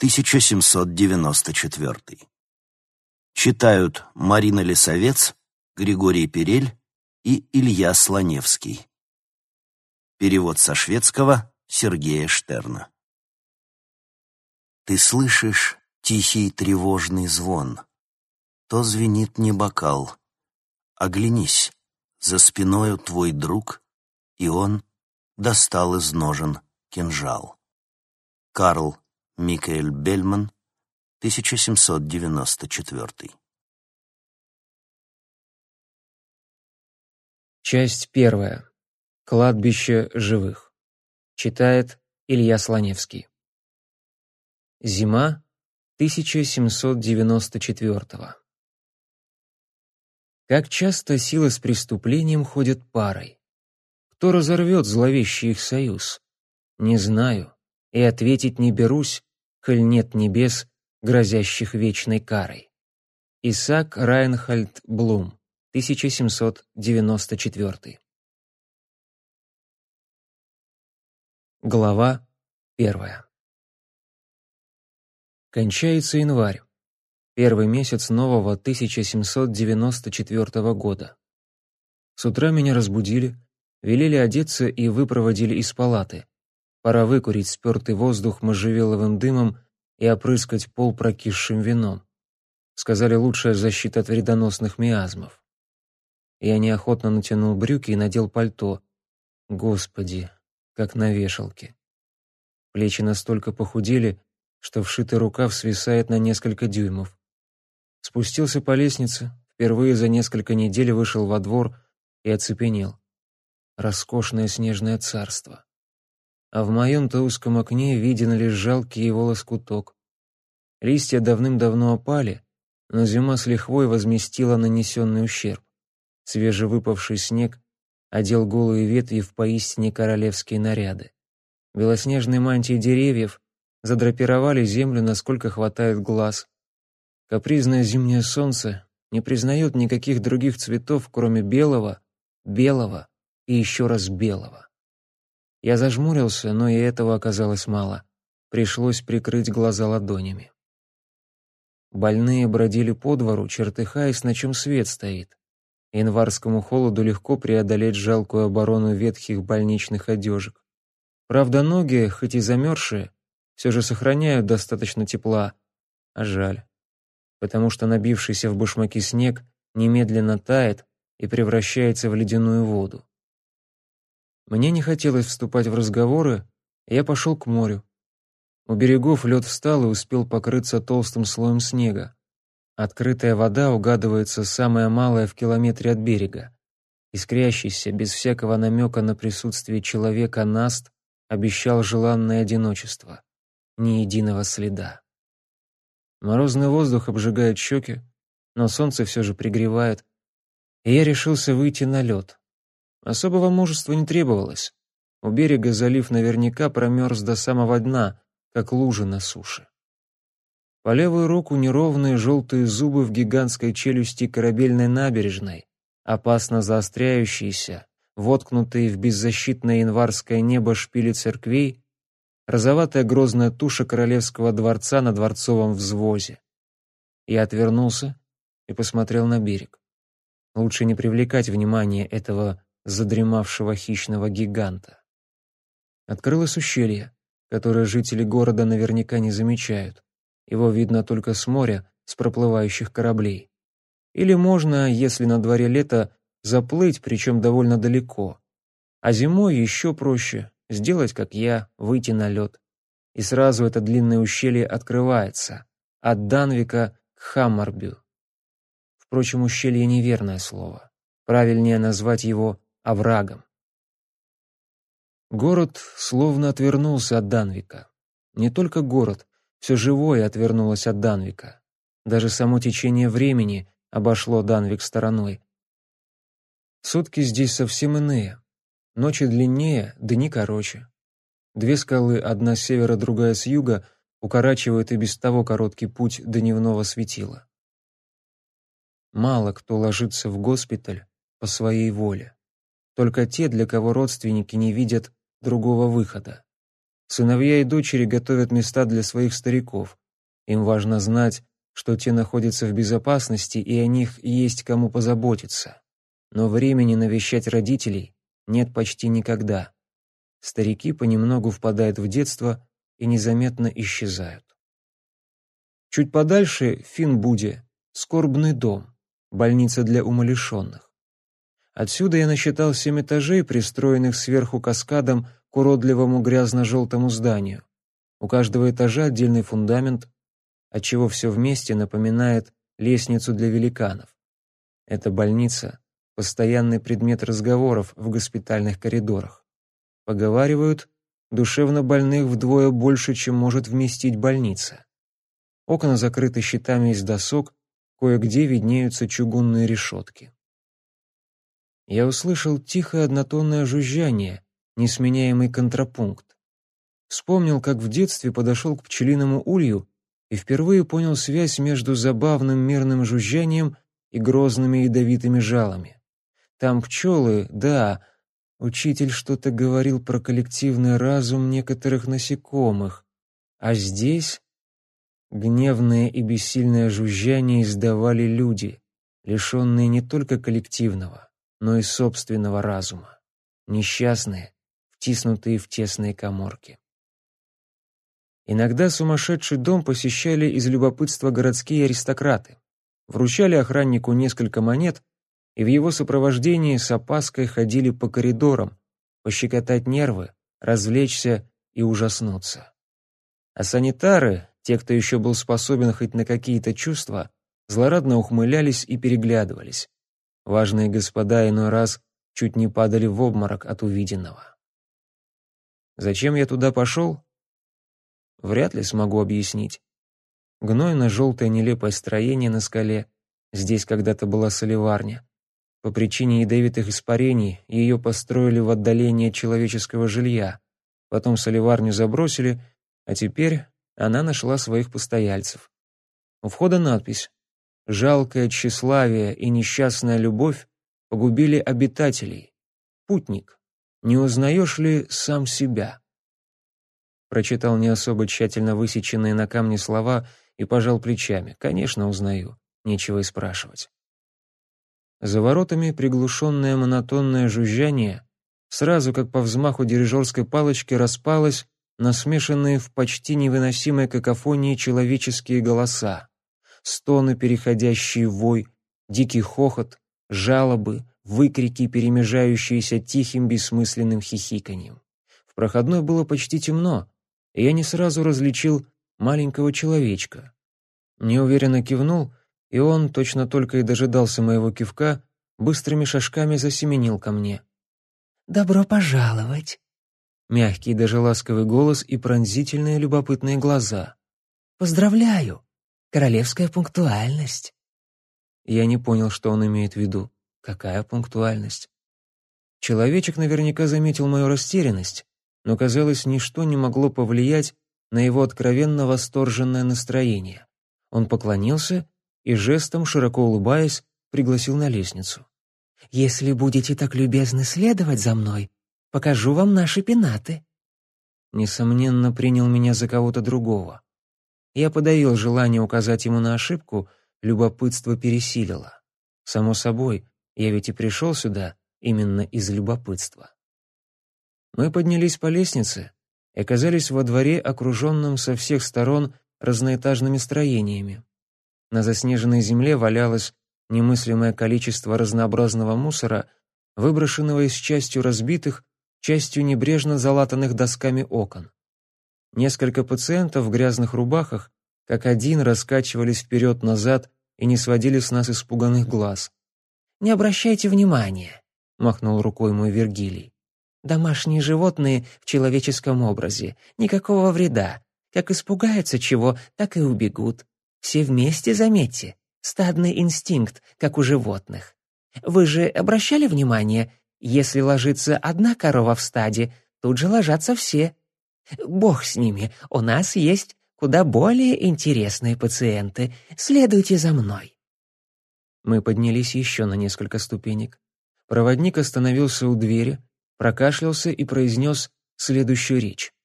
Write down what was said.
1794. Читают Марина Лисовец, Григорий Перель и Илья Слоневский. Перевод со шведского Сергея Штерна. Ты слышишь тихий тревожный звон. То звенит не бокал. Оглянись, за спиною твой друг, и он достал из ножен кинжал. Карл Микаэль Бельман, 1794. Часть первая. Кладбище живых. Читает Илья Слоневский. Зима 1794. Как часто силы с преступлением ходят парой? Кто разорвет зловещий их союз? Не знаю, и ответить не берусь, коль нет небес, грозящих вечной карой. Исаак Райнхольд Блум, 1794. Глава 1. Кончается январь, первый месяц нового 1794 года. С утра меня разбудили, велели одеться и выпроводили из палаты. Пора выкурить спертый воздух можжевеловым дымом и опрыскать пол прокисшим вином. Сказали, лучшая защита от вредоносных миазмов. Я неохотно натянул брюки и надел пальто. Господи, как на вешалке. Плечи настолько похудели, что вшитый рукав свисает на несколько дюймов. Спустился по лестнице, впервые за несколько недель вышел во двор и оцепенел. Роскошное снежное царство. А в моем-то узком окне виден лишь жалкий его лоскуток. Листья давным-давно опали, но зима с лихвой возместила нанесенный ущерб. Свежевыпавший снег одел голые ветви в поистине королевские наряды. Белоснежные мантии деревьев задрапировали землю, насколько хватает глаз. Капризное зимнее солнце не признает никаких других цветов, кроме белого, белого и еще раз белого. Я зажмурился, но и этого оказалось мало. Пришлось прикрыть глаза ладонями. Больные бродили по двору, чертыхаясь, на чем свет стоит. Январскому холоду легко преодолеть жалкую оборону ветхих больничных одежек. Правда, ноги, хоть и замерзшие, все же сохраняют достаточно тепла. А жаль, потому что набившийся в башмаки снег немедленно тает и превращается в ледяную воду. Мне не хотелось вступать в разговоры, и я пошел к морю. У берегов лед встал и успел покрыться толстым слоем снега. Открытая вода угадывается самая малая в километре от берега. Искрящийся, без всякого намека на присутствие человека наст обещал желанное одиночество. Ни единого следа. Морозный воздух обжигает щеки, но солнце все же пригревает, и я решился выйти на лед. Особого мужества не требовалось. У берега залив наверняка промерз до самого дна, как лужи на суше. По левую руку неровные желтые зубы в гигантской челюсти корабельной набережной, опасно заостряющиеся, воткнутые в беззащитное январское небо шпили церквей, розоватая грозная туша королевского дворца на дворцовом взвозе. Я отвернулся и посмотрел на берег. Лучше не привлекать внимание этого задремавшего хищного гиганта. Открылось ущелье, которое жители города наверняка не замечают. Его видно только с моря, с проплывающих кораблей. Или можно, если на дворе лето, заплыть, причем довольно далеко. А зимой еще проще сделать, как я, выйти на лед. И сразу это длинное ущелье открывается, от Данвика к Хаммарбю. Впрочем, ущелье — неверное слово. Правильнее назвать его оврагом. Город словно отвернулся от Данвика. Не только город, все живое отвернулось от Данвика. Даже само течение времени обошло Данвик стороной. Сутки здесь совсем иные. Ночи длиннее, дни короче. Две скалы, одна с севера, другая с юга, укорачивают и без того короткий путь до дневного светила. Мало кто ложится в госпиталь по своей воле. Только те, для кого родственники не видят другого выхода. Сыновья и дочери готовят места для своих стариков. Им важно знать, что те находятся в безопасности и о них есть кому позаботиться. Но времени навещать родителей нет почти никогда. Старики понемногу впадают в детство и незаметно исчезают. Чуть подальше, в Финбуде, скорбный дом, больница для умалишенных. Отсюда я насчитал 7 этажей, пристроенных сверху каскадом к уродливому грязно-желтому зданию. У каждого этажа отдельный фундамент, отчего все вместе напоминает лестницу для великанов. Эта больница — постоянный предмет разговоров в госпитальных коридорах. Поговаривают, душевно больных вдвое больше, чем может вместить больница. Окна закрыты щитами из досок, кое-где виднеются чугунные решетки. Я услышал тихое однотонное жужжание, несменяемый контрапункт. Вспомнил, как в детстве подошел к пчелиному улью и впервые понял связь между забавным мирным жужжанием и грозными ядовитыми жалами. Там пчелы, да, учитель что-то говорил про коллективный разум некоторых насекомых, а здесь гневное и бессильное жужжание издавали люди, лишенные не только коллективного, но и собственного разума, несчастные, втиснутые в тесные каморки. Иногда сумасшедший дом посещали из любопытства городские аристократы, вручали охраннику несколько монет и в его сопровождении с опаской ходили по коридорам, пощекотать нервы, развлечься и ужаснуться. А санитары, те, кто еще был способен хоть на какие-то чувства, злорадно ухмылялись и переглядывались. Важные господа иной раз чуть не падали в обморок от увиденного. Зачем я туда пошел? Вряд ли смогу объяснить. Гнойно-желтое нелепое строение на скале, здесь когда-то была солеварня. По причине ядовитых испарений ее построили в отдалении от человеческого жилья. Потом солеварню забросили, а теперь она нашла своих постояльцев. У входа надпись: «Жалкое тщеславие и несчастная любовь погубили обитателей. Путник, не узнаешь ли сам себя?» Прочитал не особо тщательно высеченные на камне слова и пожал плечами. Конечно, узнаю, нечего и спрашивать. За воротами приглушенное монотонное жужжание сразу как по взмаху дирижерской палочки распалось на смешанные в почти невыносимой какофонии человеческие голоса. Стоны, переходящие в вой, дикий хохот, жалобы, выкрики, перемежающиеся тихим бессмысленным хихиканьем. В проходной было почти темно, и я не сразу различил маленького человечка. Неуверенно кивнул, и он, точно только и дожидался моего кивка, быстрыми шажками засеменил ко мне. «Добро пожаловать!» Мягкий, даже ласковый голос и пронзительные любопытные глаза. «Поздравляю! Королевская пунктуальность!» Я не понял, что он имеет в виду. Какая пунктуальность? Человечек наверняка заметил мою растерянность, но, казалось, ничто не могло повлиять на его откровенно восторженное настроение. Он поклонился и жестом, широко улыбаясь, пригласил на лестницу. «Если будете так любезны следовать за мной, покажу вам наши пенаты». Несомненно, принял меня за кого-то другого. Я подавил желание указать ему на ошибку, любопытство пересилило. Само собой, я ведь и пришел сюда именно из любопытства. Мы поднялись по лестнице и оказались во дворе, окруженном со всех сторон разноэтажными строениями. На заснеженной земле валялось немыслимое количество разнообразного мусора, выброшенного из частью разбитых, частью небрежно залатанных досками окон. Несколько пациентов в грязных рубахах как один раскачивались вперед-назад и не сводили с нас испуганных глаз. «Не обращайте внимания», — махнул рукой мой Вергилий. «Домашние животные в человеческом образе, никакого вреда. Как испугаются чего, так и убегут. Все вместе, заметьте, стадный инстинкт, как у животных. Вы же обращали внимание, если ложится одна корова в стаде, тут же ложатся все. Бог с ними, у нас есть куда более интересные пациенты. Следуйте за мной». Мы поднялись еще на несколько ступенек. Проводник остановился у двери, прокашлялся и произнес следующую речь.